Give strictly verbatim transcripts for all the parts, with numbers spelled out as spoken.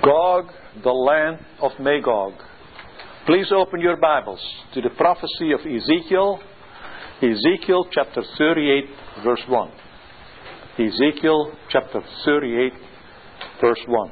Gog, the land of Magog. Please open your Bibles to the prophecy of Ezekiel, Ezekiel chapter thirty-eight, verse one. Ezekiel chapter thirty-eight, verse one.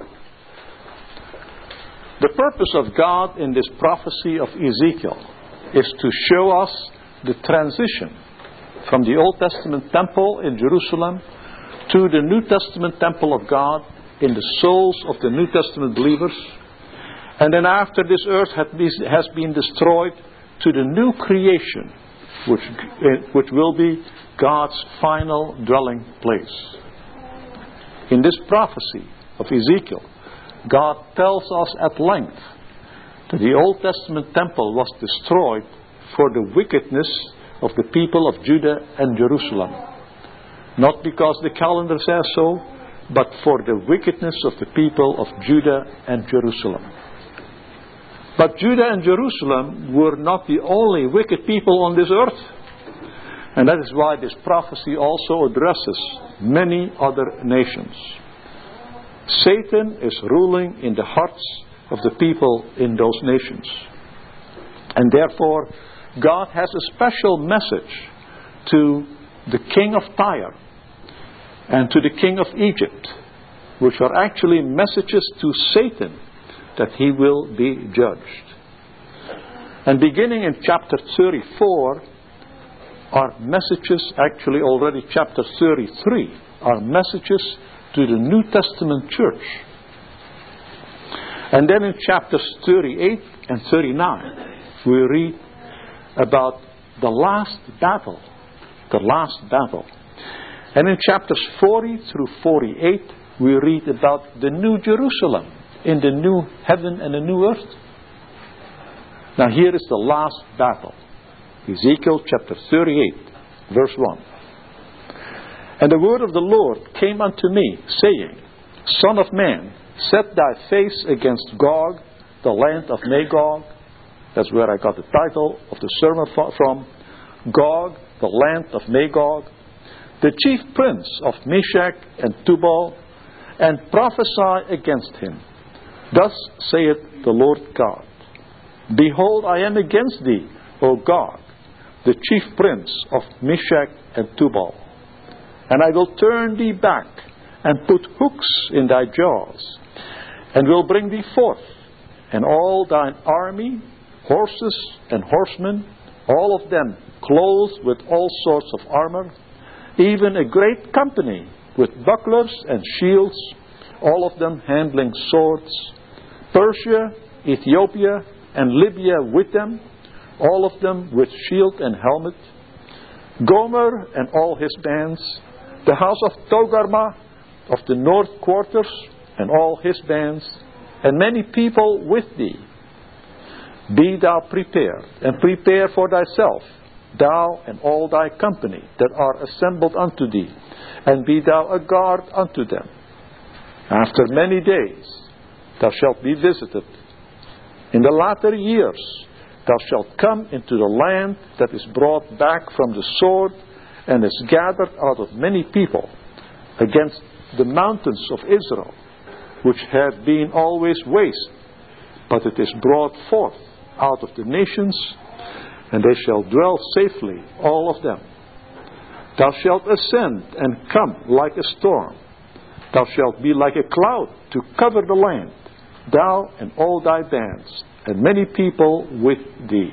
The purpose of God in this prophecy of Ezekiel is to show us the transition from the Old Testament temple in Jerusalem to the New Testament temple of God in the souls of the New Testament believers. And then after this earth has been destroyed, to the new creation, which, which will be God's final dwelling place. In this prophecy of Ezekiel, God tells us at length that the Old Testament temple was destroyed for the wickedness of the people of Judah and Jerusalem. Not because the calendar says so, but for the wickedness of the people of Judah and Jerusalem. But Judah and Jerusalem were not the only wicked people on this earth. And that is why this prophecy also addresses many other nations. Satan is ruling in the hearts of the people in those nations. And therefore, God has a special message to the king of Tyre and to the king of Egypt, which are actually messages to Satan that he will be judged. And beginning in chapter thirty-four are messages, actually already chapter thirty-three, are messages to the New Testament church. And then in chapters thirty-eight and thirty-nine, we read about the last battle. The last battle. And in chapters forty through forty-eight, we read about the New Jerusalem in the new heaven and the new earth. Now here is the last battle. Ezekiel chapter thirty-eight, verse one. And the word of the Lord came unto me, saying, Son of man, set thy face against Gog, the land of Magog. That's where I got the title of the sermon from. Gog, the land of Magog, the chief prince of Meshech and Tubal, and prophesy against him. Thus saith the Lord God, Behold, I am against thee, O Gog, the chief prince of Meshech and Tubal. And I will turn thee back, and put hooks in thy jaws, and will bring thee forth, and all thine army, horses and horsemen, all of them clothed with all sorts of armor, even a great company with bucklers and shields, all of them handling swords, Persia, Ethiopia, and Libya with them, all of them with shield and helmet, Gomer and all his bands, the house of Togarmah of the north quarters and all his bands, and many people with thee. Be thou prepared, and prepare for thyself, thou and all thy company that are assembled unto thee, and be thou a guard unto them. After many days thou shalt be visited. In the latter years thou shalt come into the land that is brought back from the sword, and is gathered out of many people, against the mountains of Israel, which have been always waste, but it is brought forth out of the nations, and they shall dwell safely, all of them. Thou shalt ascend and come like a storm. Thou shalt be like a cloud to cover the land, thou and all thy bands, and many people with thee.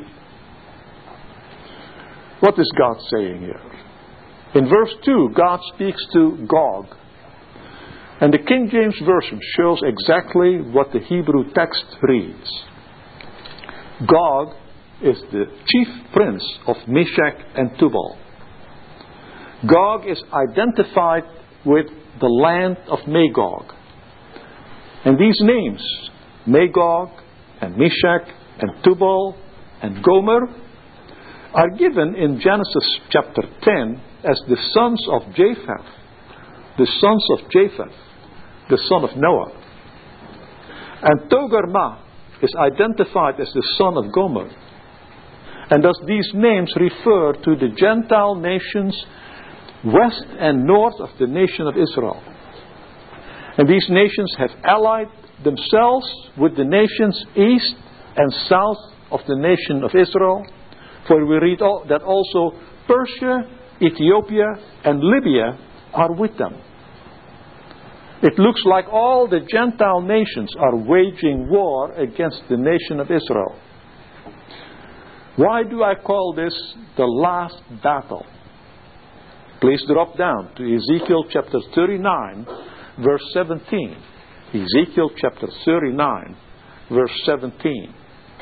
What is God saying here? In verse two, God speaks to Gog. And the King James Version shows exactly what the Hebrew text reads. Gog is the chief prince of Meshech and Tubal. Gog is identified with the land of Magog. And these names, Magog and Meshech and Tubal and Gomer, are given in Genesis chapter ten as the sons of Japheth. The sons of Japheth, the son of Noah. And Togarmah is identified as the son of Gomer. And thus these names refer to the Gentile nations west and north of the nation of Israel. And these nations have allied themselves with the nations east and south of the nation of Israel. For we read all, that also Persia, Ethiopia, and Libya are with them. It looks like all the Gentile nations are waging war against the nation of Israel. Why do I call this the last battle? Please drop down to Ezekiel chapter thirty-nine, verse seventeen. Ezekiel chapter thirty-nine, verse seventeen.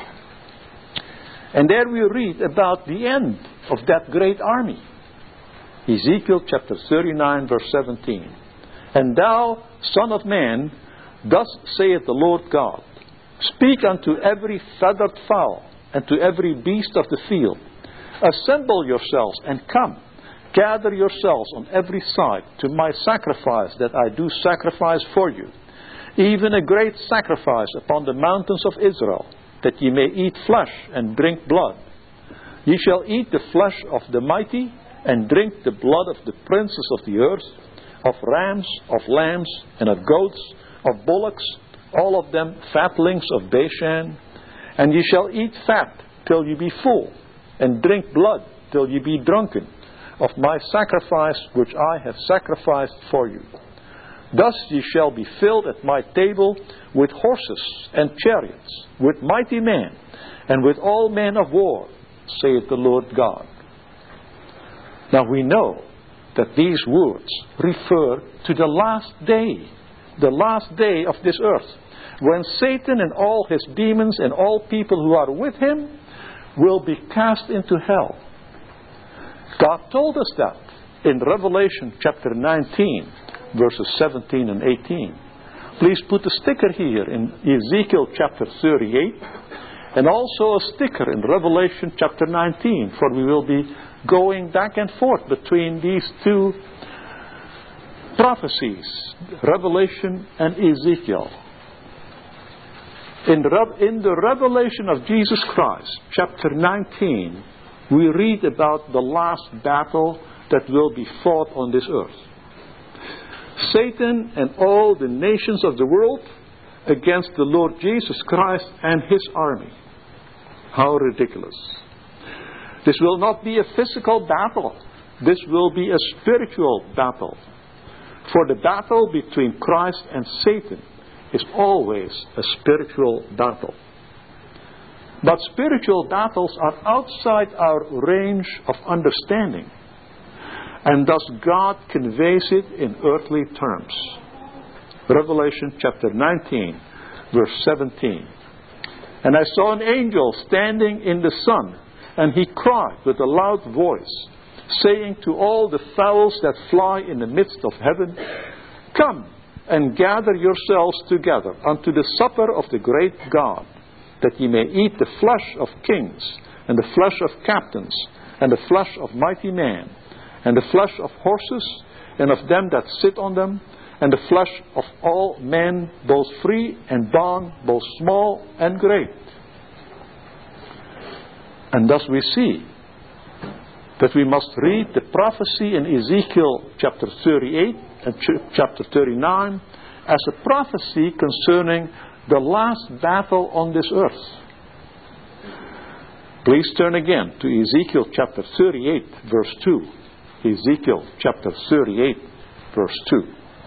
And there we read about the end of that great army. Ezekiel chapter thirty-nine, verse seventeen. And thou, son of man, thus saith the Lord God, speak unto every feathered fowl, and to every beast of the field, assemble yourselves and come, gather yourselves on every side to my sacrifice that I do sacrifice for you, even a great sacrifice upon the mountains of Israel, that ye may eat flesh and drink blood. Ye shall eat the flesh of the mighty, and drink the blood of the princes of the earth, of rams, of lambs, and of goats, of bullocks, all of them fatlings of Bashan. And ye shall eat fat till ye be full, and drink blood till ye be drunken, of my sacrifice which I have sacrificed for you. Thus ye shall be filled at my table with horses and chariots, with mighty men, and with all men of war, saith the Lord God. Now we know that these words refer to the last day, the last day of this earth, when Satan and all his demons and all people who are with him will be cast into hell. God told us that in Revelation chapter nineteen, verses seventeen and eighteen. Please put a sticker here in Ezekiel chapter thirty-eight, and also a sticker in Revelation chapter nineteen, for we will be going back and forth between these two prophecies, Revelation and Ezekiel. In, in the revelation of Jesus Christ, chapter nineteen, we read about the last battle that will be fought on this earth. Satan and all the nations of the world against the Lord Jesus Christ and His army. How ridiculous. This will not be a physical battle. This will be a spiritual battle. For the battle between Christ and Satan is always a spiritual battle. But spiritual battles are outside our range of understanding. And thus God conveys it in earthly terms. Revelation chapter nineteen, verse seventeen. And I saw an angel standing in the sun, and he cried with a loud voice, saying to all the fowls that fly in the midst of heaven, Come and gather yourselves together unto the supper of the great God, that ye may eat the flesh of kings, and the flesh of captains, and the flesh of mighty men, and the flesh of horses, and of them that sit on them, and the flesh of all men, both free and bond, both small and great. And thus we see that we must read the prophecy in Ezekiel chapter thirty-eight and chapter thirty-nine as a prophecy concerning the last battle on this earth. Please turn again to Ezekiel chapter thirty-eight, verse two. Ezekiel chapter thirty-eight, verse two.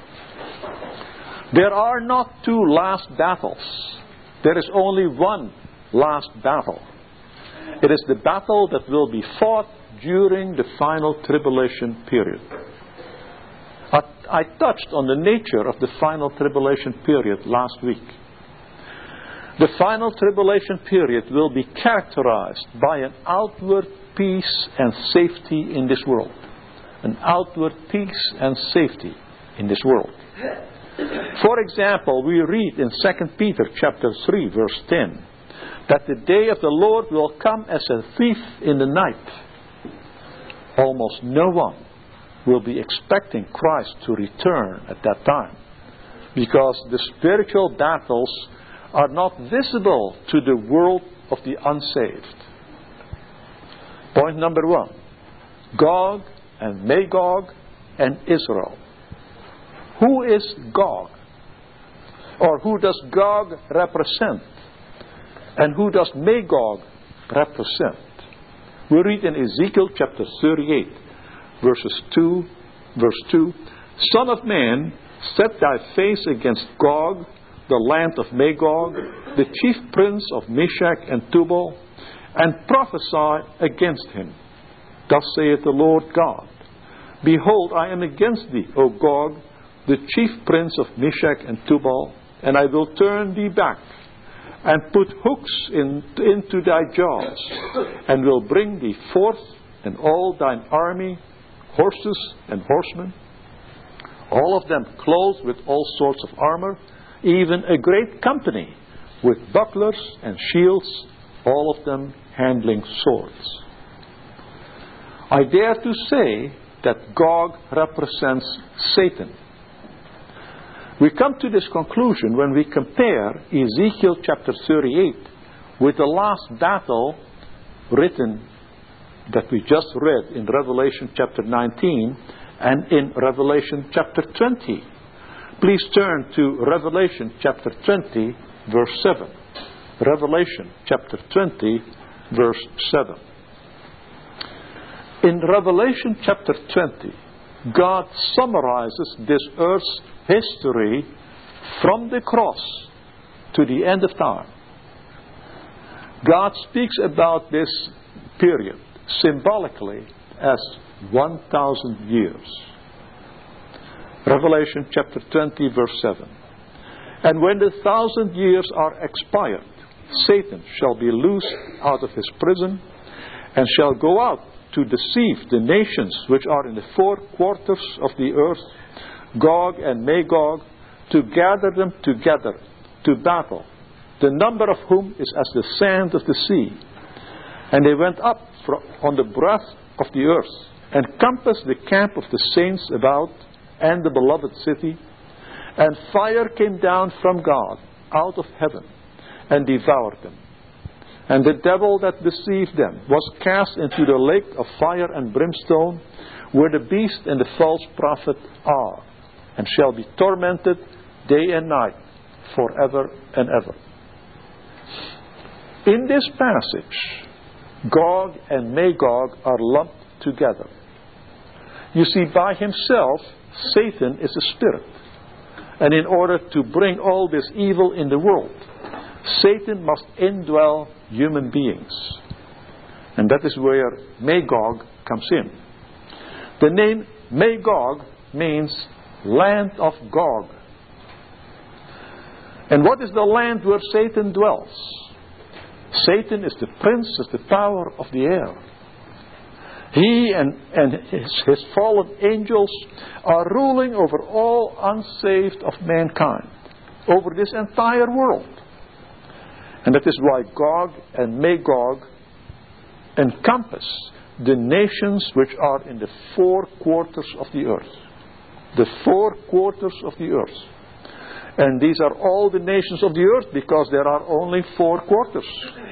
There are not two last battles. There is only one last battle. It is the battle that will be fought during the final tribulation period. I, I touched on the nature of the final tribulation period last week. The final tribulation period will be characterized by an outward peace and safety in this world. An outward peace and safety in this world. For example, we read in Second Peter chapter three, verse ten, that the day of the Lord will come as a thief in the night. Almost no one will be expecting Christ to return at that time, because the spiritual battles are not visible to the world of the unsaved. Point number one, Gog and Magog and Israel. Who is Gog? Or who does Gog represent? And who does Magog represent? We read in Ezekiel chapter thirty-eight, verses two, verse two, Son of man, set thy face against Gog, the land of Magog, the chief prince of Meshech and Tubal, and prophesy against him. Thus saith the Lord God, Behold, I am against thee, O Gog, the chief prince of Meshech and Tubal, and I will turn thee back, and put hooks in, into thy jaws, and will bring thee forth, and all thine army, horses and horsemen, all of them clothed with all sorts of armor, even a great company with bucklers and shields, all of them handling swords. I dare to say that Gog represents Satan. We come to this conclusion when we compare Ezekiel chapter thirty-eight with the last battle written that we just read in Revelation chapter nineteen and in Revelation chapter twenty. Please turn to Revelation chapter twenty, verse seven. Revelation chapter twenty, verse seven. In Revelation chapter twenty, God summarizes this earth's history from the cross to the end of time. God speaks about this period symbolically as one thousand years. Revelation chapter twenty, verse seven. And when the thousand years are expired, Satan shall be loosed out of his prison, and shall go out to deceive the nations which are in the four quarters of the earth, Gog and Magog, to gather them together to battle, the number of whom is as the sand of the sea. And they went up on the breadth of the earth, and compassed the camp of the saints about, and the beloved city. And fire came down from God out of heaven, and devoured them. And the devil that deceived them was cast into the lake of fire and brimstone, where the beast and the false prophet are, and shall be tormented day and night forever and ever. In this passage, Gog and Magog are lumped together. You see, by himself, Satan is a spirit. And in order to bring all this evil in the world, Satan must indwell human beings. And that is where Magog comes in. The name Magog means land of Gog. And what is the land where Satan dwells? Satan is the prince, is the power of the air. He and, and his, his fallen angels are ruling over all unsaved of mankind, over this entire world. And that is why Gog and Magog encompass the nations which are in the four quarters of the earth. The four quarters of the earth. And these are all the nations of the earth because there are only four quarters.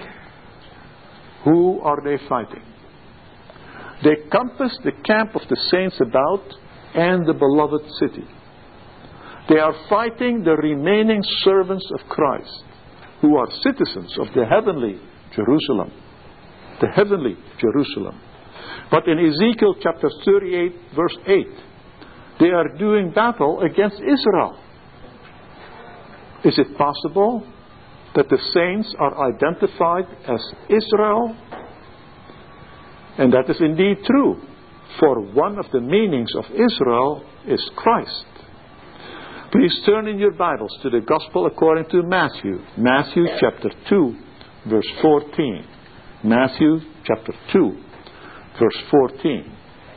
Who are they fighting? They compass the camp of the saints about and the beloved city. They are fighting the remaining servants of Christ, who are citizens of the heavenly Jerusalem. The heavenly Jerusalem. But in Ezekiel chapter thirty-eight, verse eight, they are doing battle against Israel. Is it possible that the saints are identified as Israel? And that is indeed true, for one of the meanings of Israel is Christ. Please turn in your Bibles to the Gospel according to Matthew. Matthew chapter two, verse fourteen. Matthew chapter two, verse fourteen.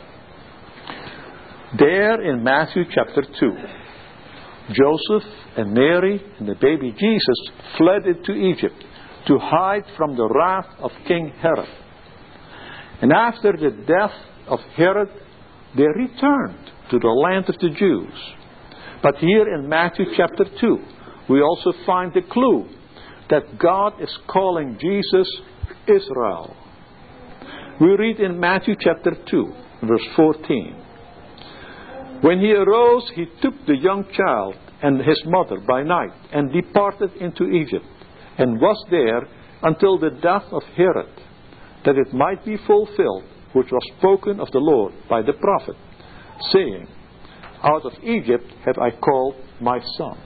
There in Matthew chapter two, Joseph and Mary and the baby Jesus fled into Egypt to hide from the wrath of King Herod. And after the death of Herod, they returned to the land of the Jews. But here in Matthew chapter two, we also find the clue that God is calling Jesus Israel. We read in Matthew chapter two, verse fourteen. When he arose, he took the young child and his mother by night, and departed into Egypt, and was there until the death of Herod, that it might be fulfilled which was spoken of the Lord by the prophet, saying, Out of Egypt have I called my son.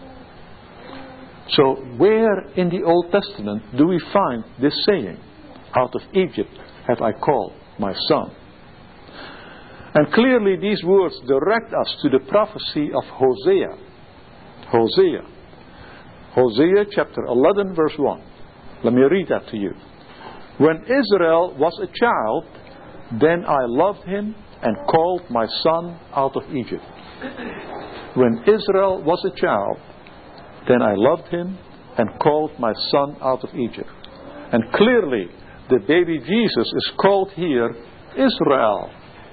So where in the Old Testament do we find this saying, Out of Egypt have I called my son? And clearly these words direct us to the prophecy of Hosea. Hosea. Hosea chapter eleven verse one. Let me read that to you. When Israel was a child, then I loved him and called my son out of Egypt. When Israel was a child, then I loved him and called my son out of Egypt. And clearly the baby Jesus is called here Israel.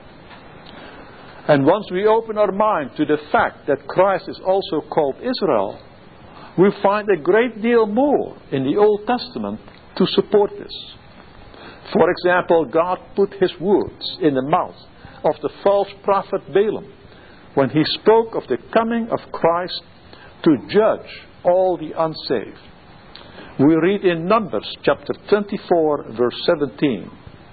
And once we open our mind to the fact that Christ is also called Israel, we find a great deal more in the Old Testament to support this. For example, God put his words in the mouth of the false prophet Balaam when he spoke of the coming of Christ to judge all the unsaved. We read in Numbers chapter twenty-four verse seventeen,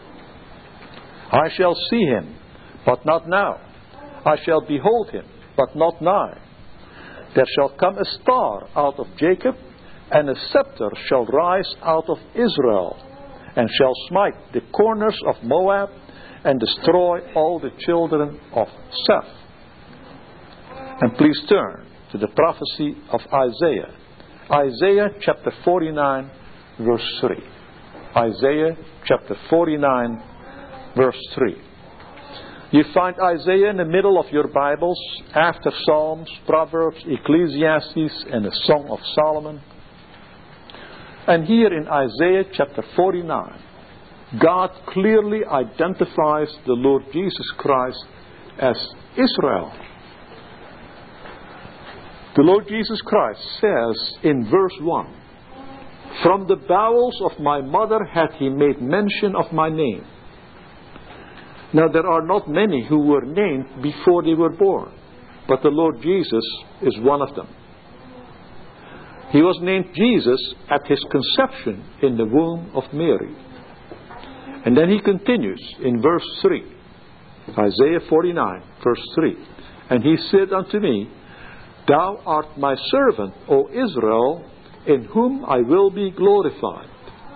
I shall see him, but not now. I shall behold him, but not nigh. There shall come a star out of Jacob, and a scepter shall rise out of Israel, and shall smite the corners of Moab, and destroy all the children of Seth. And please turn to the prophecy of Isaiah. Isaiah chapter forty-nine verse three. Isaiah chapter forty-nine verse three. You find Isaiah in the middle of your Bibles, after Psalms, Proverbs, Ecclesiastes, and the Song of Solomon. And here in Isaiah chapter forty-nine, God clearly identifies the Lord Jesus Christ as Israel. The Lord Jesus Christ says in verse one, From the bowels of my mother hath he made mention of my name. Now there are not many who were named before they were born, but the Lord Jesus is one of them. He was named Jesus at his conception in the womb of Mary. And then he continues in verse three, Isaiah forty-nine verse three, And he said unto me, Thou art my servant, O Israel, in whom I will be glorified.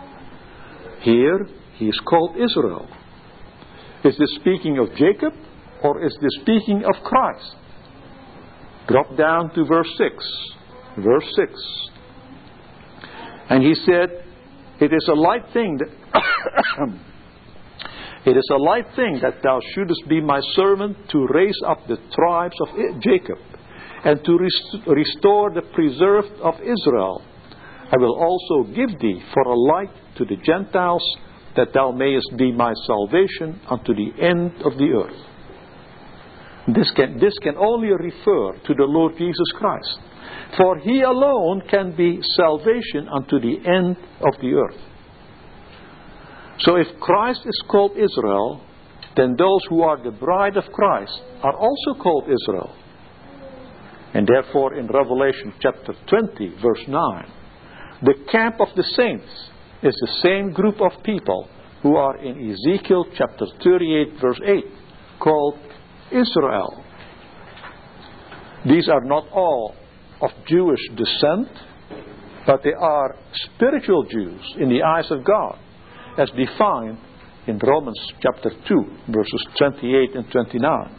Here he is called Israel. Is this speaking of Jacob, or is this speaking of Christ? Drop down to verse six. Verse six. And he said, It is a light thing that It is a light thing that thou shouldest be my servant to raise up the tribes of Jacob, and to rest- restore the preserved of Israel. I will also give thee for a light to the Gentiles, that thou mayest be my salvation unto the end of the earth. This can, this can only refer to the Lord Jesus Christ. For he alone can be salvation unto the end of the earth. So if Christ is called Israel, then those who are the bride of Christ are also called Israel. And therefore in Revelation chapter twenty verse nine, the camp of the saints is the same group of people who are in Ezekiel chapter thirty-eight verse eight, called Israel. These are not all of Jewish descent, but they are spiritual Jews in the eyes of God, as defined in Romans chapter two verses twenty-eight and twenty-nine.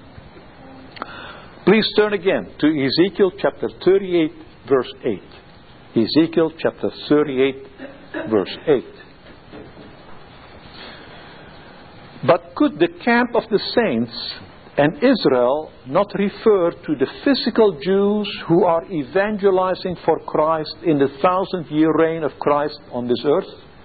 Please turn again to Ezekiel chapter thirty-eight verse eight. Ezekiel chapter thirty-eight verse eight. But could the camp of the saints and Israel not refer to the physical Jews who are evangelizing for Christ in the thousand year reign of Christ on this earth?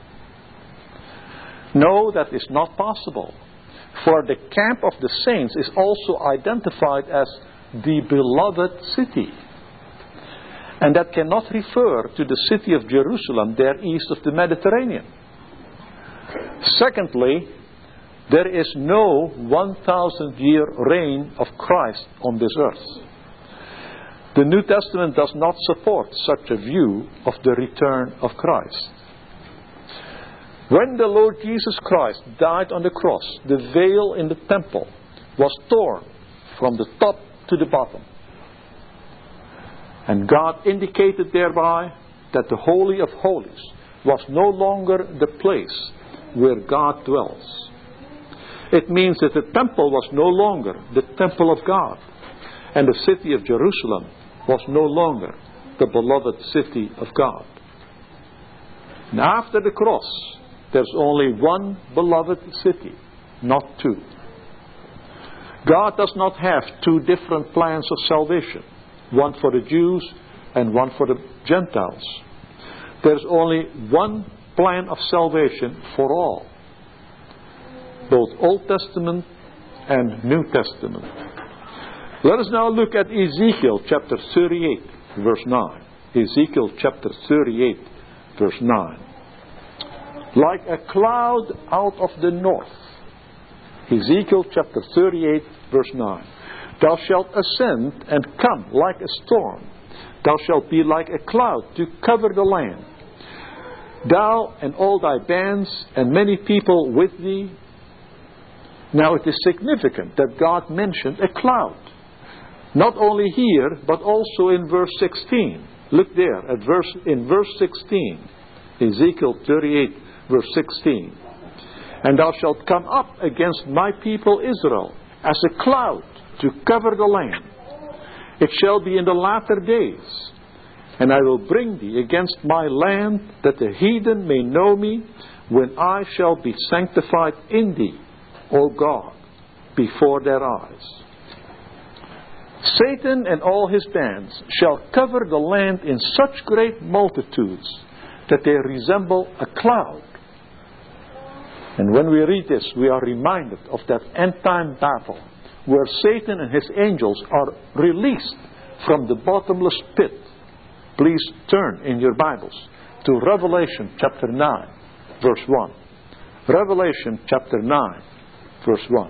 No, that is not possible. For the camp of the saints is also identified as the beloved city. And that cannot refer to the city of Jerusalem there east of the Mediterranean. Secondly, There is no one thousand year reign of Christ on this earth. The New Testament does not support such a view of the return of Christ. When the Lord Jesus Christ died on the cross, the veil in the temple was torn from the top to the bottom. And God indicated thereby that the Holy of Holies was no longer the place where God dwells. It means that the temple was no longer the temple of God, and the city of Jerusalem was no longer the beloved city of God. And after the cross, there's only one beloved city, not two. God does not have two different plans of salvation, one for the Jews and one for the Gentiles. There's only one plan of salvation for all, both Old Testament and New Testament. Let us now look at Ezekiel chapter thirty-eight, verse nine. Ezekiel chapter thirty-eight, verse nine. Like a cloud out of the north. Ezekiel chapter thirty-eight, verse nine. Thou shalt ascend and come like a storm. Thou shalt be like a cloud to cover the land. Thou and all thy bands and many people with thee. Now it is significant that God mentioned a cloud. Not only here, but also in verse sixteen. Look there at verse in verse sixteen. Ezekiel thirty-eight, verse sixteen. And thou shalt come up against my people Israel as a cloud to cover the land. It shall be in the latter days. And I will bring thee against my land, that the heathen may know me, when I shall be sanctified in thee, O God, before their eyes. Satan and all his bands shall cover the land in such great multitudes that they resemble a cloud. And when we read this, we are reminded of that end-time battle where Satan and his angels are released from the bottomless pit. Please turn in your Bibles to Revelation chapter nine, verse one. Revelation chapter nine, verse one.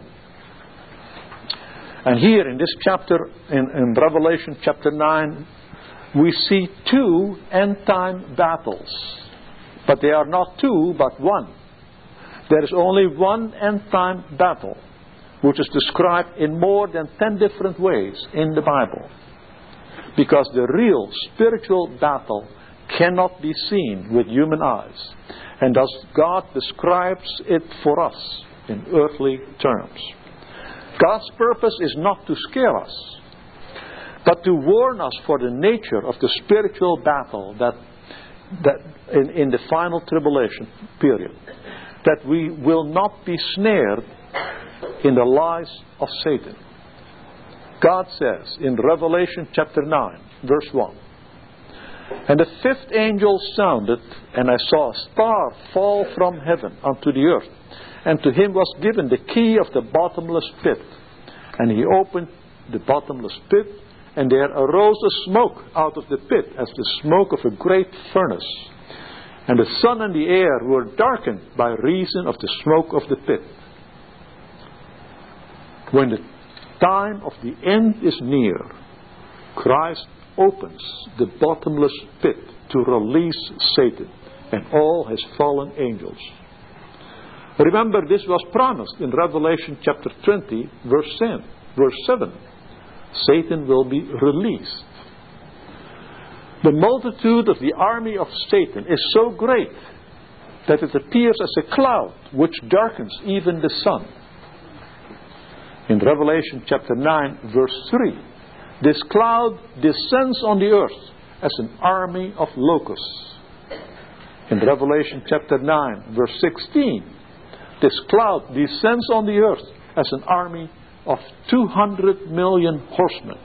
And here in this chapter, in, in Revelation chapter nine, we see two end-time battles. But they are not two, but one. There is only one end-time battle, which is described in more than ten different ways in the Bible. Because the real spiritual battle cannot be seen with human eyes. And thus God describes it for us in earthly terms. God's purpose is not to scare us, but to warn us for the nature of the spiritual battle that, that in, in the final tribulation period. That we will not be snared in the lies of Satan. God says in Revelation chapter nine, verse one, And the fifth angel sounded, and I saw a star fall from heaven unto the earth. And to him was given the key of the bottomless pit. And he opened the bottomless pit, and there arose a smoke out of the pit, as the smoke of a great furnace. And the sun and the air were darkened by reason of the smoke of the pit. When the time of the end is near, Christ opens the bottomless pit to release Satan and all his fallen angels. Remember, this was promised in Revelation chapter twenty, verse ten, verse seven. Satan will be released. The multitude of the army of Satan is so great that it appears as a cloud which darkens even the sun. In Revelation chapter nine, verse three, this cloud descends on the earth as an army of locusts. In Revelation chapter nine, verse sixteen, this cloud descends on the earth as an army of two hundred million horsemen.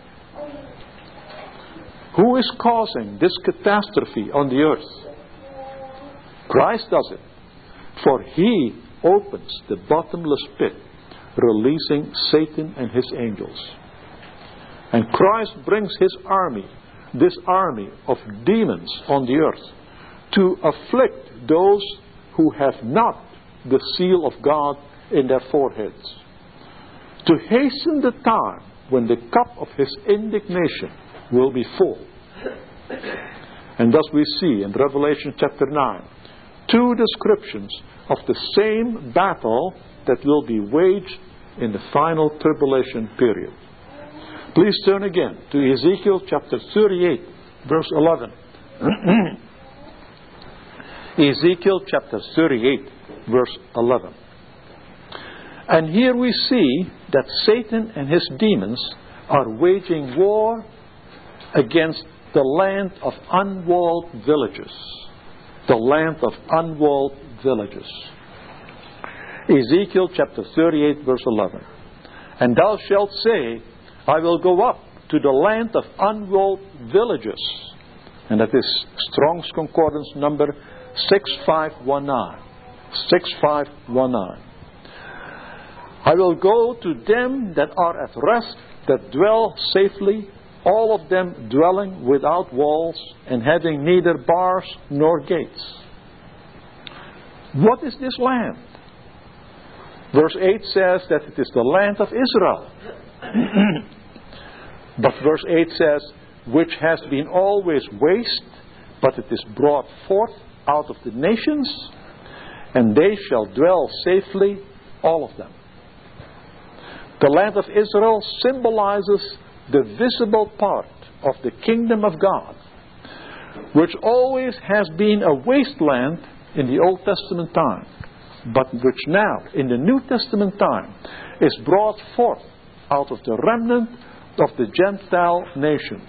Who is causing this catastrophe on the earth? Christ does it. For he opens the bottomless pit, releasing Satan and his angels. And Christ brings his army, this army of demons on the earth, to afflict those who have not the seal of God in their foreheads, to hasten the time when the cup of his indignation will be full. And thus we see in Revelation chapter nine two descriptions of the same battle that will be waged in the final tribulation period. Please turn again to Ezekiel chapter thirty-eight, verse eleven. Ezekiel chapter thirty-eight, verse eleven. And here we see that Satan and his demons are waging war against the land of unwalled villages. The land of unwalled villages. Ezekiel chapter thirty-eight, verse eleven. And thou shalt say, I will go up to the land of unwalled villages. And that is Strong's Concordance number six five one nine. six five one nine. I will go to them that are at rest, that dwell safely, all of them dwelling without walls, and having neither bars nor gates. What is this land? Verse eight says that it is the land of Israel. But verse eight says, which has been always waste, but it is brought forth out of the nations, and they shall dwell safely, all of them. The land of Israel symbolizes the visible part of the kingdom of God, which always has been a wasteland in the Old Testament time, but which now, in the New Testament time, is brought forth out of the remnant of the Gentile nations.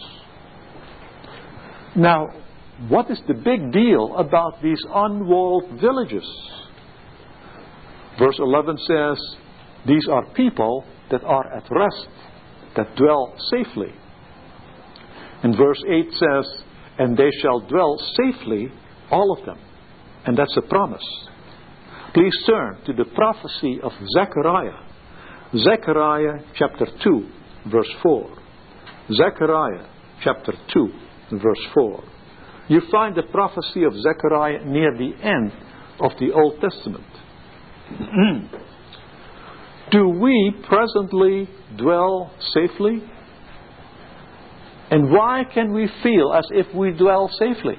Now, what is the big deal about these unwalled villages? Verse eleven says, these are people that are at rest, that dwell safely. And verse eight says, and they shall dwell safely, all of them. And that's a promise. Please turn to the prophecy of Zechariah. Zechariah chapter two, verse four. Zechariah chapter two, verse four. You find the prophecy of Zechariah near the end of the Old Testament. Do we presently dwell safely? And why can we feel as if we dwell safely?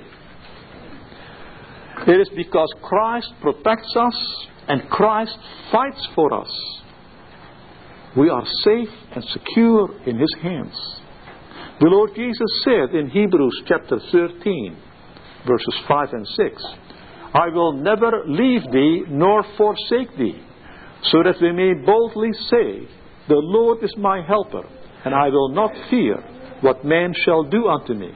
It is because Christ protects us and Christ fights for us. We are safe and secure in His hands. The Lord Jesus said in Hebrews chapter thirteen, verses five and six, I will never leave thee nor forsake thee, so that we may boldly say, the Lord is my helper, and I will not fear what man shall do unto me.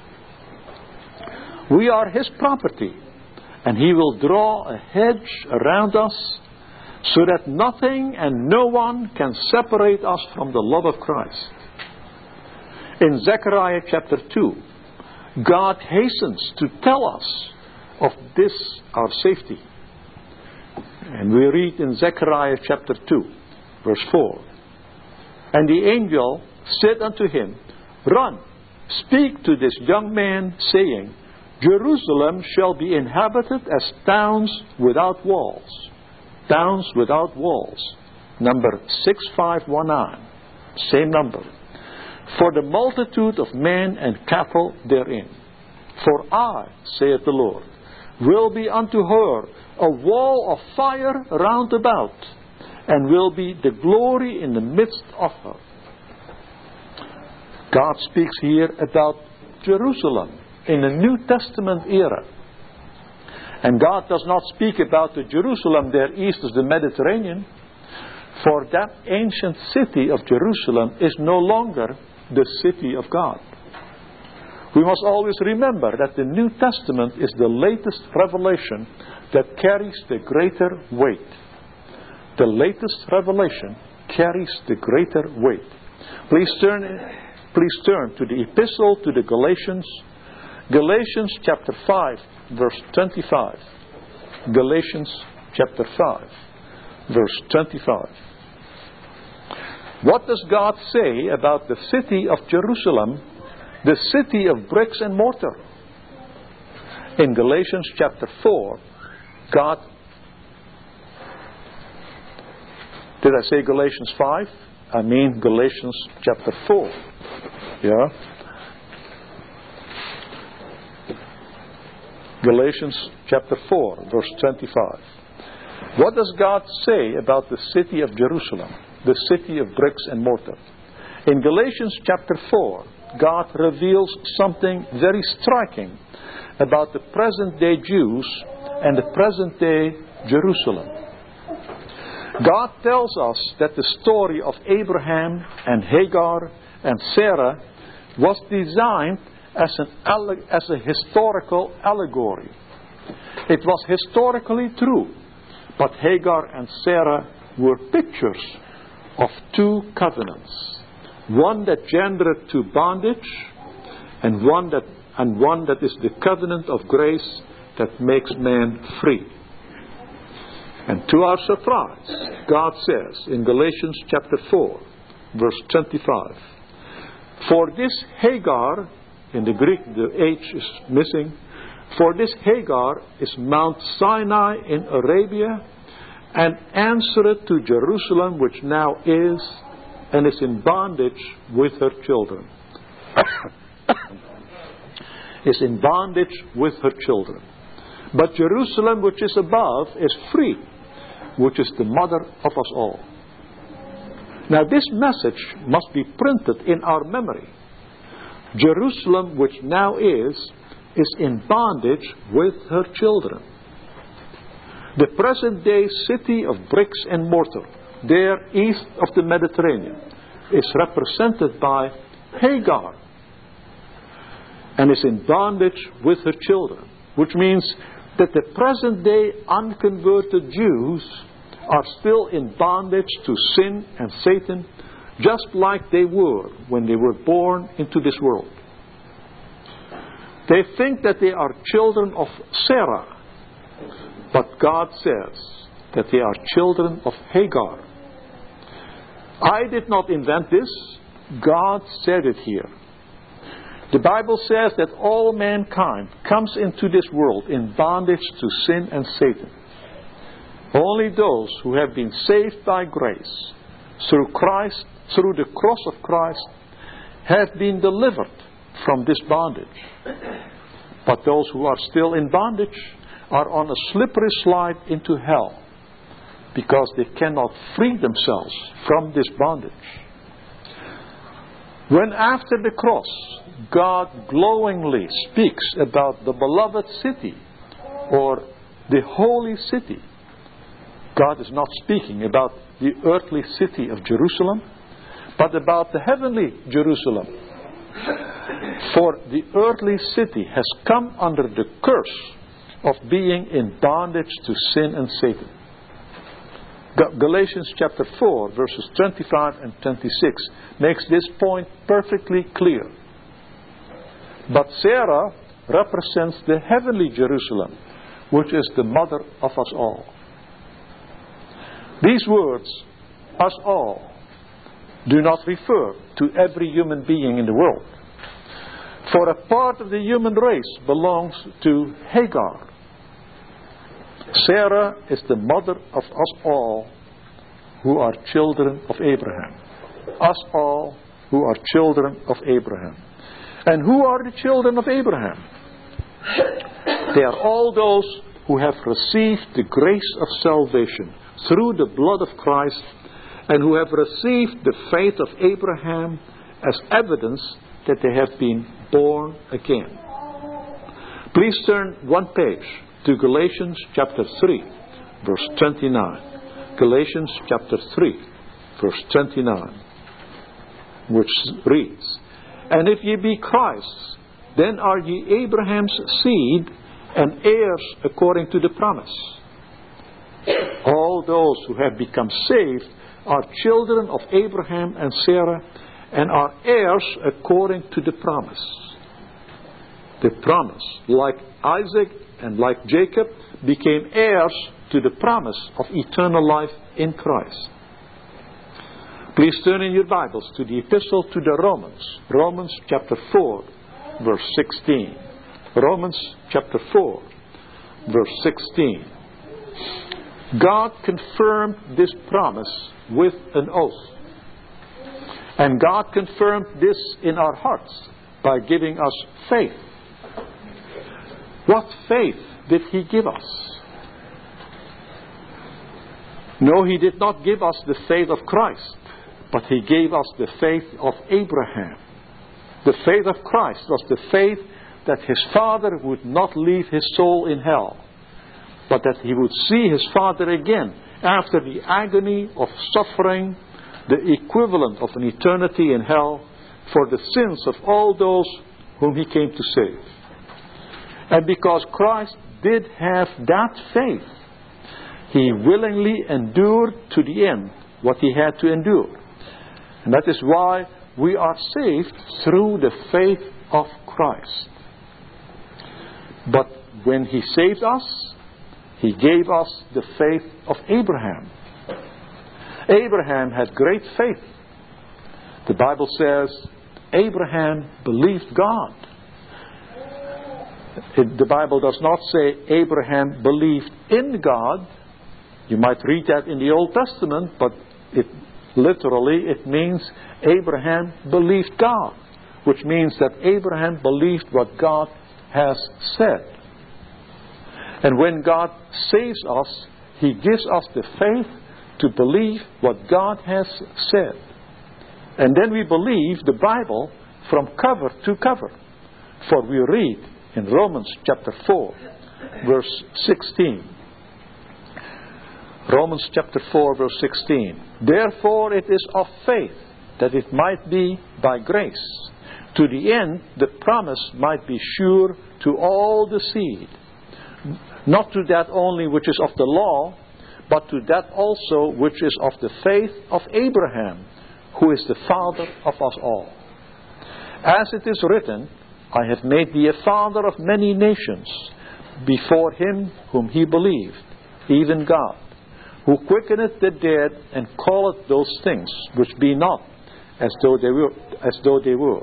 We are His property, and He will draw a hedge around us, so that nothing and no one can separate us from the love of Christ. In Zechariah chapter two, God hastens to tell us of this, our safety. And we read in Zechariah chapter two, verse four. And the angel said unto him, Run, speak to this young man, saying, Jerusalem shall be inhabited as towns without walls. Towns without walls. Number six five one nine. Same number. For the multitude of men and cattle therein. For I, saith the Lord, will be unto her a wall of fire round about, and will be the glory in the midst of her. God speaks here about Jerusalem in the New Testament era. And God does not speak about the Jerusalem there east of the Mediterranean, for that ancient city of Jerusalem is no longer the city of God. We must always remember that the New Testament is the latest revelation that carries the greater weight. The latest revelation carries the greater weight. Please turn, please turn to the epistle to the Galatians. Galatians chapter five, verse twenty-five. Galatians chapter five, verse twenty-five. What does God say about the city of Jerusalem, the city of bricks and mortar? In Galatians chapter four, God Did I say Galatians five? I mean Galatians chapter four. Yeah? Galatians chapter four, verse twenty-five. What does God say about the city of Jerusalem, the city of bricks and mortar? In Galatians chapter four, God reveals something very striking about the present day Jews and the present day Jerusalem. God tells us that the story of Abraham and Hagar and Sarah was designed as an alle- as a historical allegory. It was historically true, but Hagar and Sarah were pictures of two covenants. One that gendered to bondage, and one that and one that is the covenant of grace that makes man free. And to our surprise, God says in Galatians chapter four, verse twenty-five, for this Hagar, in the Greek the H is missing, for this Hagar is Mount Sinai in Arabia, and answereth to Jerusalem, which now is, and is in bondage with her children. is in bondage with her children. But Jerusalem, which is above, is free, which is the mother of us all. Now this message must be printed in our memory. Jerusalem, which now is, is in bondage with her children. The present day city of bricks and mortar, there east of the Mediterranean, is represented by Hagar and is in bondage with her children, which means that the present day unconverted Jews are still in bondage to sin and Satan, just like they were when they were born into this world. They think that they are children of Sarah, but God says that they are children of Hagar. I did not invent this. God said it here. The Bible says that all mankind comes into this world in bondage to sin and Satan. Only those who have been saved by grace through Christ, through the cross of Christ, have been delivered from this bondage. But those who are still in bondage are on a slippery slide into hell, because they cannot free themselves from this bondage. When after the cross, God glowingly speaks about the beloved city or the holy city, God is not speaking about the earthly city of Jerusalem, but about the heavenly Jerusalem. For the earthly city has come under the curse of being in bondage to sin and Satan. Galatians chapter four, verses twenty-five and twenty-six makes this point perfectly clear. But Sarah represents the heavenly Jerusalem, which is the mother of us all. These words, us all, do not refer to every human being in the world. For a part of the human race belongs to Hagar. Sarah is the mother of us all who are children of Abraham. Us all who are children of Abraham. And who are the children of Abraham? They are all those who have received the grace of salvation through the blood of Christ, and who have received the faith of Abraham as evidence that they have been born again. Please turn one page to Galatians chapter three, verse twenty-nine. Galatians chapter three, verse twenty-nine, which reads, and if ye be Christ's, then are ye Abraham's seed, and heirs according to the promise. All those who have become saved are children of Abraham and Sarah, and are heirs according to the promise. The promise, like Isaac and like Jacob, became heirs to the promise of eternal life in Christ. Please turn in your Bibles to the epistle to the Romans. Romans chapter four, verse sixteen. Romans chapter four, verse sixteen. God confirmed this promise with an oath. And God confirmed this in our hearts by giving us faith. What faith did He give us? No, He did not give us the faith of Christ, but He gave us the faith of Abraham. The faith of Christ was the faith that his father would not leave his soul in hell, but that he would see his father again after the agony of suffering, the equivalent of an eternity in hell, for the sins of all those whom He came to save. And because Christ did have that faith, He willingly endured to the end what He had to endure. And that is why we are saved through the faith of Christ. But when He saved us, He gave us the faith of Abraham. Abraham had great faith. The Bible says Abraham believed God. It, the Bible does not say Abraham believed in God. You might read that in the Old Testament, but it literally it means Abraham believed God, which means that Abraham believed what God has said. And when God saves us, He gives us the faith to believe what God has said. And then we believe the Bible from cover to cover. For we read in Romans chapter four, verse sixteen. Romans chapter four, verse sixteen. Therefore it is of faith, that it might be by grace, to the end the promise might be sure to all the seed, not to that only which is of the law, but to that also which is of the faith of Abraham, who is the father of us all. As it is written, I have made thee a father of many nations, before Him whom he believed, even God, who quickeneth the dead, and calleth those things which be not, as though they were. As though they were.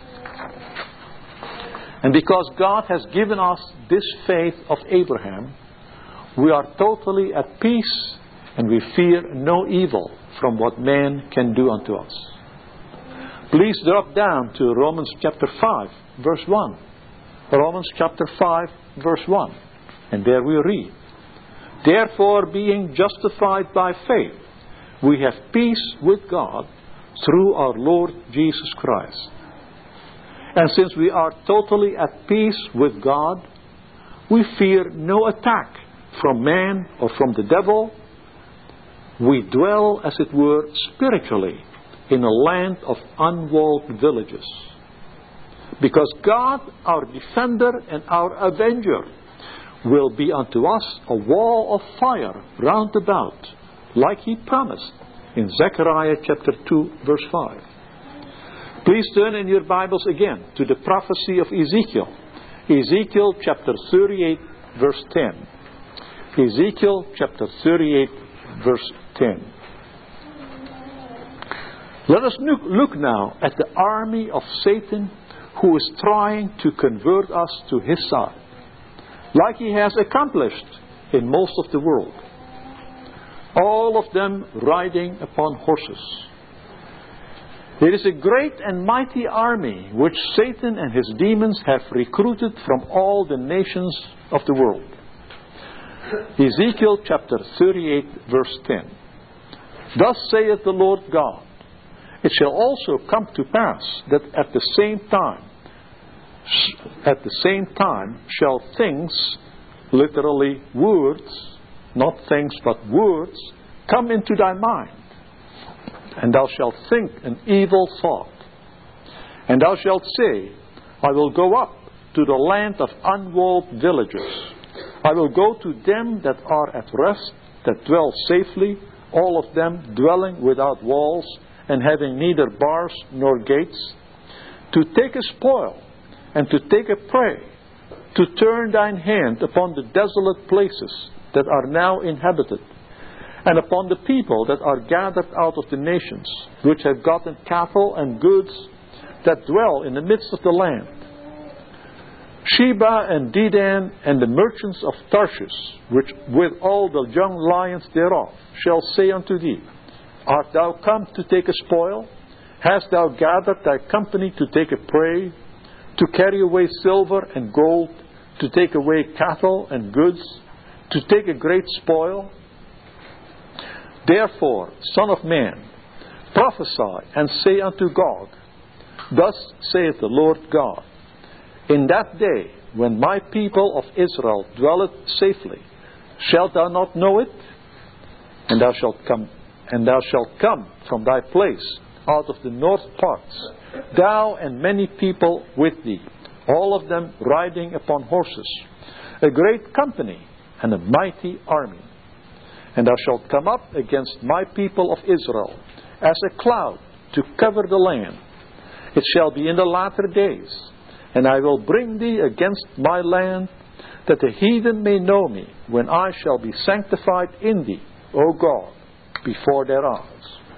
And because God has given us this faith of Abraham, we are totally at peace, and we fear no evil from what man can do unto us. Please drop down to Romans chapter five, verse one. Romans chapter five, verse one. And there we read, Therefore, being justified by faith, we have peace with God through our Lord Jesus Christ. And since we are totally at peace with God, we fear no attack from man or from the devil. We dwell, as it were, spiritually in a land of unwalled villages. Because God, our defender and our avenger, will be unto us a wall of fire round about, like He promised in Zechariah chapter two, verse five. Please turn in your Bibles again to the prophecy of Ezekiel. Ezekiel chapter thirty-eight, verse ten. Ezekiel chapter thirty-eight, verse ten. Let us look now at the army of Satan, who is trying to convert us to his side, like he has accomplished in most of the world. All of them riding upon horses. It is a great and mighty army which Satan and his demons have recruited from all the nations of the world. Ezekiel chapter thirty-eight, verse ten. Thus saith the Lord God, it shall also come to pass that at the same time, at the same time shall things, literally words, not things but words, come into thy mind. And thou shalt think an evil thought. And thou shalt say, I will go up to the land of unwalled villages. I will go to them that are at rest, that dwell safely, all of them dwelling without walls, and having neither bars nor gates, to take a spoil, and to take a prey, to turn thine hand upon the desolate places that are now inhabited, and upon the people that are gathered out of the nations, which have gotten cattle and goods, that dwell in the midst of the land. Sheba and Dedan and the merchants of Tarshish, which with all the young lions thereof, shall say unto thee, Art thou come to take a spoil? Hast thou gathered thy company to take a prey, to carry away silver and gold, to take away cattle and goods, to take a great spoil? Therefore, Son of man, prophesy and say unto Gog, Thus saith the Lord God, In that day, when my people of Israel dwelleth safely, shalt thou not know it? And thou shalt come, and thou shalt come from thy place out of the north parts, thou and many people with thee, all of them riding upon horses, a great company and a mighty army. And thou shalt come up against my people of Israel as a cloud to cover the land. It shall be in the latter days, and I will bring thee against my land, that the heathen may know me, when I shall be sanctified in thee, O God, before their eyes.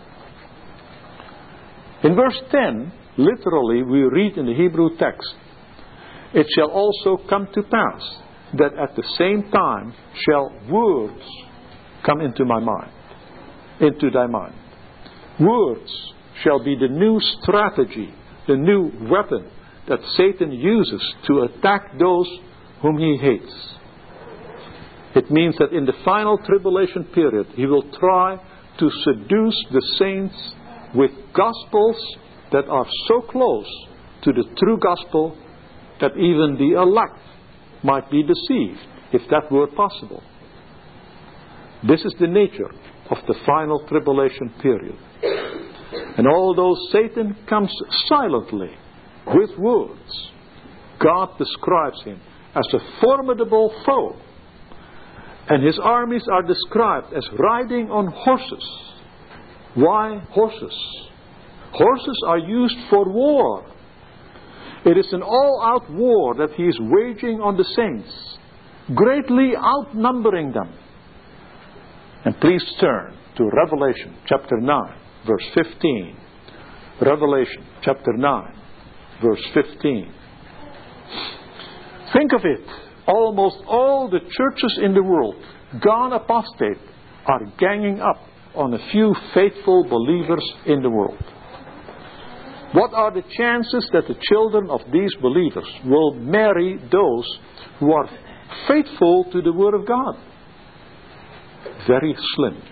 In verse ten, literally we read in the Hebrew text, It shall also come to pass, that at the same time shall words come into my mind, into thy mind. Words shall be the new strategy, the new weapon that Satan uses to attack those whom he hates. It means that in the final tribulation period, he will try to seduce the saints with gospels that are so close to the true gospel that even the elect might be deceived, if that were possible. This is the nature of the final tribulation period. And although Satan comes silently with words, God describes him as a formidable foe. And his armies are described as riding on horses. Why horses? Horses are used for war. It is an all-out war that he is waging on the saints, greatly outnumbering them. And please turn to Revelation chapter nine, verse fifteen. Revelation chapter nine, verse fifteen. Think of it. Almost all the churches in the world, gone apostate, are ganging up on a few faithful believers in the world. What are the chances that the children of these believers will marry those who are faithful to the Word of God? Very slim.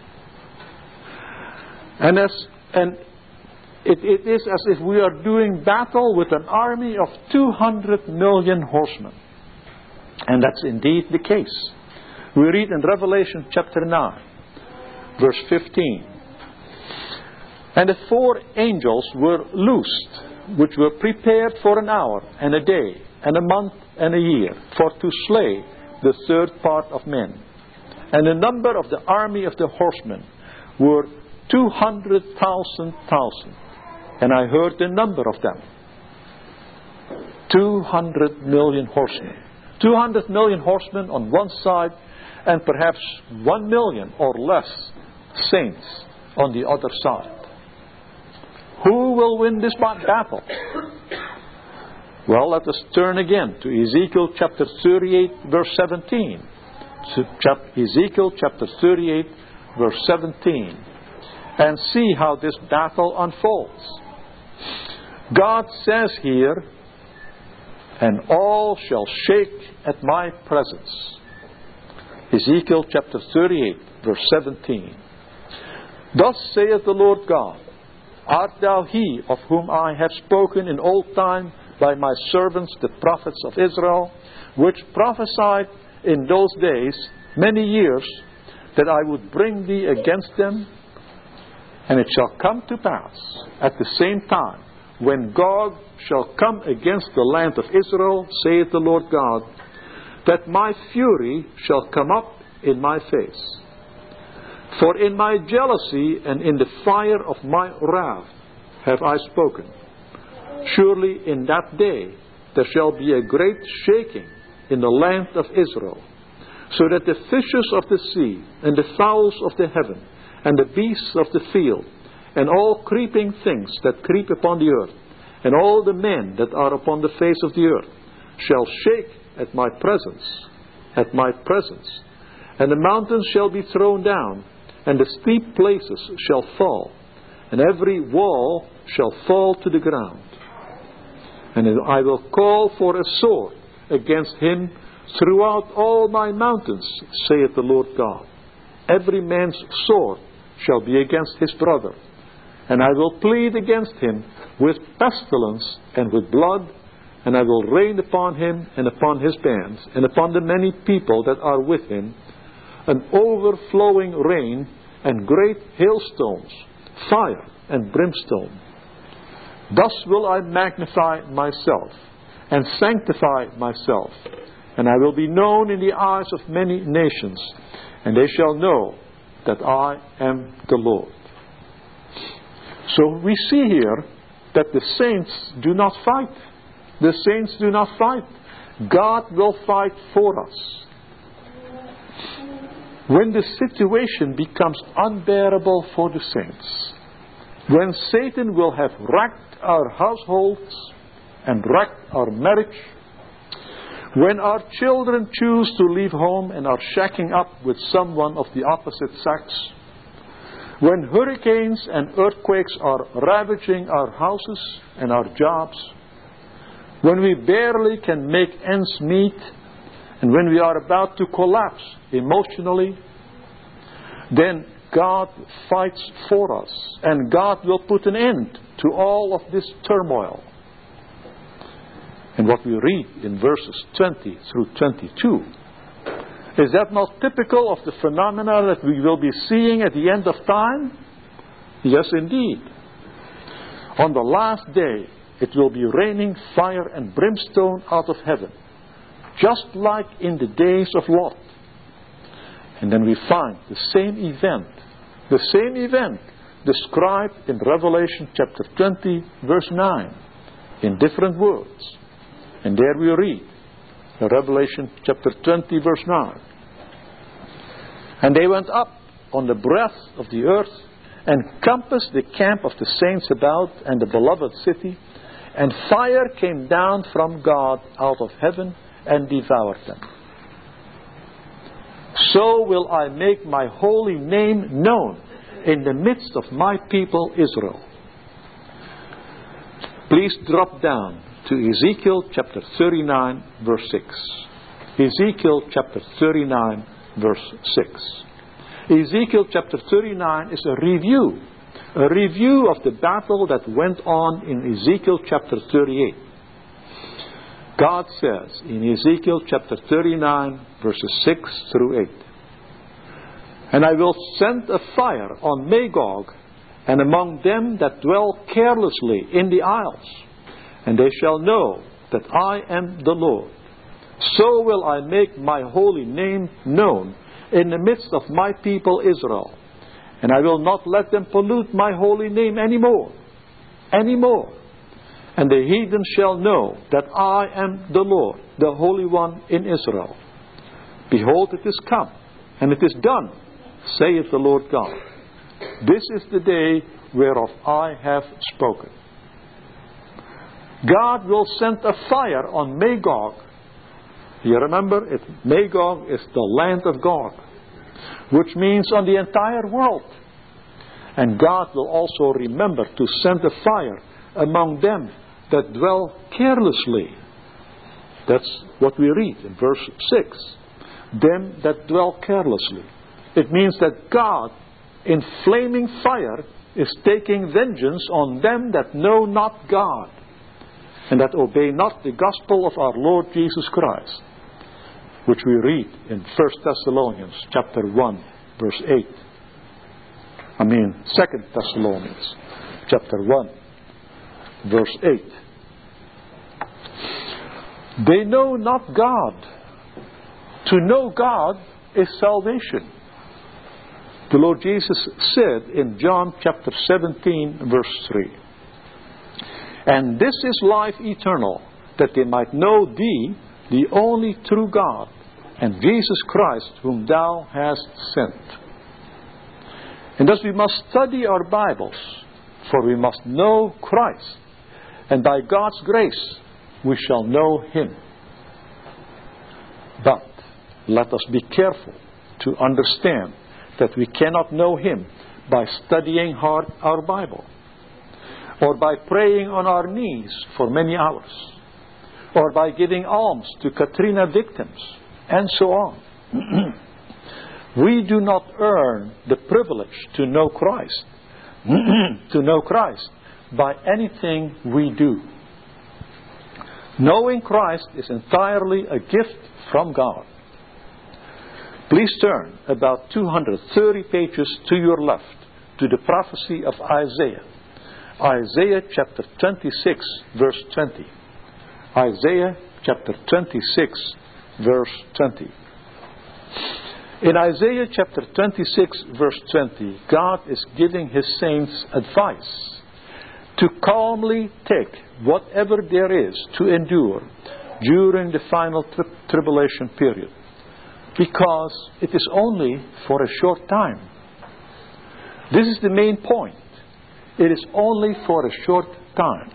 And as and it, it is as if we are doing battle with an army of two hundred million horsemen. And that's indeed the case. We read in Revelation chapter nine, verse fifteen. And the four angels were loosed, which were prepared for an hour, and a day, and a month, and a year, for to slay the third part of men. And the number of the army of the horsemen were two hundred thousand thousand. And I heard the number of them. Two hundred million horsemen. Two hundred million horsemen on one side, and perhaps one million or less saints on the other side. Who will win this battle? Well, let us turn again to Ezekiel chapter thirty-eight, verse seventeen. To chap- Ezekiel chapter thirty-eight, verse seventeen. And see how this battle unfolds. God says here, and all shall shake at my presence. Ezekiel chapter thirty-eight, verse seventeen. Thus saith the Lord God, Art thou he of whom I have spoken in old time by my servants the prophets of Israel, which prophesied in those days many years that I would bring thee against them? And it shall come to pass at the same time, when Gog shall come against the land of Israel, saith the Lord God, that my fury shall come up in my face. For in my jealousy and in the fire of my wrath have I spoken. Surely in that day there shall be a great shaking in the land of Israel, so that the fishes of the sea and the fowls of the heaven and the beasts of the field and all creeping things that creep upon the earth and all the men that are upon the face of the earth shall shake at my presence, at my presence. And the mountains shall be thrown down, and the steep places shall fall, and every wall shall fall to the ground. And I will call for a sword against him throughout all my mountains, saith the Lord God. Every man's sword shall be against his brother, and I will plead against him with pestilence and with blood, and I will rain upon him and upon his bands, and upon the many people that are with him, an overflowing rain and great hailstones, fire and brimstone. Thus will I magnify myself and sanctify myself, and I will be known in the eyes of many nations, and they shall know that I am the Lord. So we see here that the saints do not fight. The saints do not fight. God will fight for us. When the situation becomes unbearable for the saints, when Satan will have wrecked our households and wrecked our marriage, when our children choose to leave home and are shacking up with someone of the opposite sex, when hurricanes and earthquakes are ravaging our houses and our jobs, when we barely can make ends meet, and when we are about to collapse emotionally, then God fights for us, and God will put an end to all of this turmoil. And what we read in verses twenty through twenty-two, is that not typical of the phenomena that we will be seeing at the end of time? Yes, indeed. On the last day, it will be raining fire and brimstone out of heaven, just like in the days of Lot. And then we find the same event, the same event described in Revelation chapter twenty, verse nine, in different words. And there we read, Revelation chapter twenty, verse nine. And they went up on the breadth of the earth, and compassed the camp of the saints about, and the beloved city, and fire came down from God out of heaven, and devoured them. So will I make my holy name known in the midst of my people Israel. Please drop down to Ezekiel chapter thirty-nine, verse six. Ezekiel chapter thirty-nine, verse six. Ezekiel chapter thirty-nine is a review. A review of the battle that went on in Ezekiel chapter thirty-eight. God says in Ezekiel chapter thirty-nine, verses six through eight, and I will send a fire on Magog, and among them that dwell carelessly in the isles, and they shall know that I am the Lord. So will I make my holy name known in the midst of my people Israel, and I will not let them pollute my holy name anymore, anymore. And the heathen shall know that I am the Lord, the Holy One in Israel. Behold, it is come, and it is done, saith the Lord God. This is the day whereof I have spoken. God will send a fire on Magog. You remember, it, Magog is the land of Gog, which means on the entire world. And God will also remember to send a fire among them that dwell carelessly. That's what we read in verse six. Them that dwell carelessly. It means that God, in flaming fire, is taking vengeance on them that know not God, and that obey not the gospel of our Lord Jesus Christ, which we read in First Thessalonians chapter one, verse eight. I mean, Second Thessalonians chapter one, verse eight. They know not God. To know God is salvation. The Lord Jesus said in John chapter seventeen, verse three, and this is life eternal, that they might know thee, the only true God, and Jesus Christ, whom thou hast sent. And thus we must study our Bibles, for we must know Christ, and by God's grace we shall know Him. But let us be careful to understand that we cannot know Him by studying hard our Bible, or by praying on our knees for many hours, or by giving alms to Katrina victims, and so on. We do not earn the privilege to know Christ, to know Christ by anything we do. Knowing Christ is entirely a gift from God. Please turn about two hundred thirty pages to your left to the prophecy of Isaiah. Isaiah chapter twenty-six, verse twenty. Isaiah chapter twenty-six, verse twenty. In Isaiah chapter twenty-six, verse twenty, God is giving His saints advice to calmly take whatever there is to endure during the final tri- tribulation period, because it is only for a short time. This is the main point. It is only for a short time.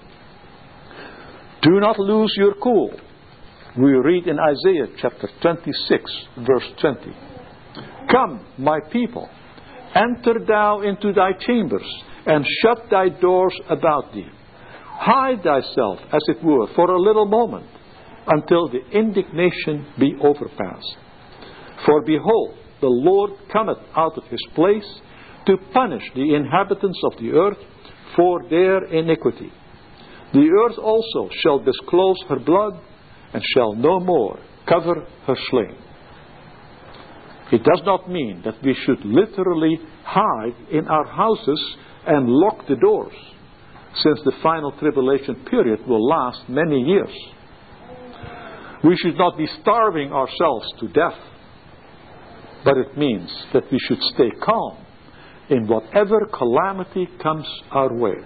Do not lose your cool. We read in Isaiah chapter twenty-six, verse twenty. Come, my people, enter thou into thy chambers, and shut thy doors about thee. Hide thyself, as it were, for a little moment, until the indignation be overpassed. For behold, the Lord cometh out of His place to punish the inhabitants of the earth for their iniquity. The earth also shall disclose her blood, and shall no more cover her slain. It does not mean that we should literally hide in our houses and lock the doors, since the final tribulation period will last many years. We should not be starving ourselves to death, but it means that we should stay calm in whatever calamity comes our way.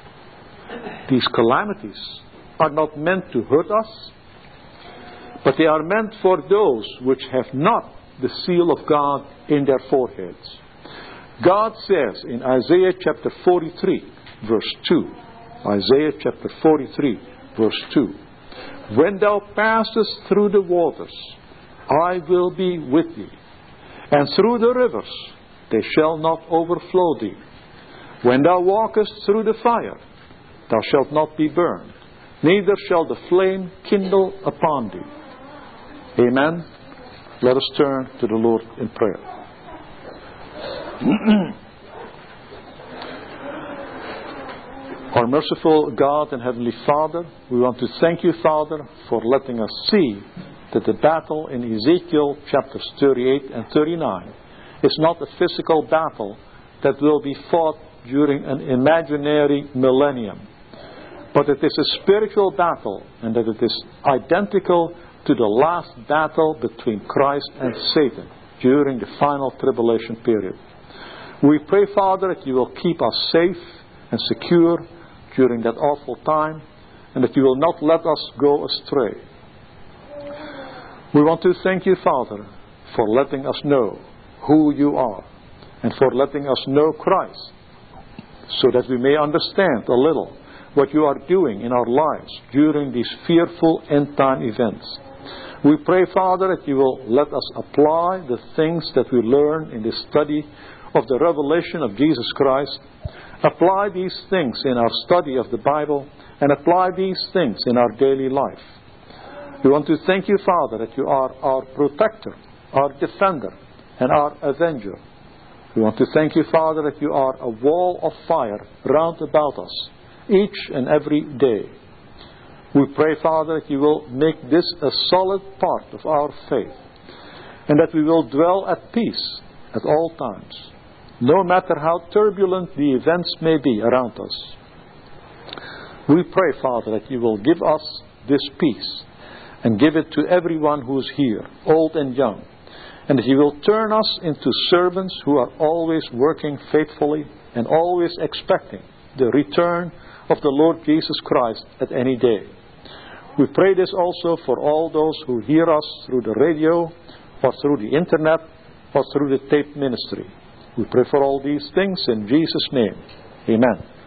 These calamities are not meant to hurt us, but they are meant for those which have not the seal of God in their foreheads. God says in Isaiah chapter forty-three, verse two, Isaiah chapter forty-three, verse two, when thou passest through the waters, I will be with thee, and through the rivers, they shall not overflow thee. When thou walkest through the fire, thou shalt not be burned, neither shall the flame kindle upon thee. Amen. Let us turn to the Lord in prayer. Our merciful God and Heavenly Father, we want to thank you, Father, for letting us see that the battle in Ezekiel chapters thirty-eight and thirty-nine is not a physical battle that will be fought during an imaginary millennium, but it is a spiritual battle, and that it is identical to the last battle between Christ and Satan during the final tribulation period. We pray, Father, that you will keep us safe and secure during that awful time, and that you will not let us go astray. We want to thank you, Father, for letting us know who you are, and for letting us know Christ, so that we may understand a little what you are doing in our lives during these fearful end-time events. We pray, Father, that you will let us apply the things that we learn in the study of the revelation of Jesus Christ, apply these things in our study of the Bible, and apply these things in our daily life. We want to thank you, Father, that you are our protector, our defender, and our avenger. We want to thank you, Father, that you are a wall of fire round about us, each and every day. We pray, Father, that you will make this a solid part of our faith, and that we will dwell at peace at all times, no matter how turbulent the events may be around us. We pray, Father, that you will give us this peace, and give it to everyone who is here, old and young, and that you will turn us into servants who are always working faithfully and always expecting the return of the Lord Jesus Christ at any day. We pray this also for all those who hear us through the radio, or through the internet, or through the tape ministry. We pray for all these things in Jesus' name. Amen.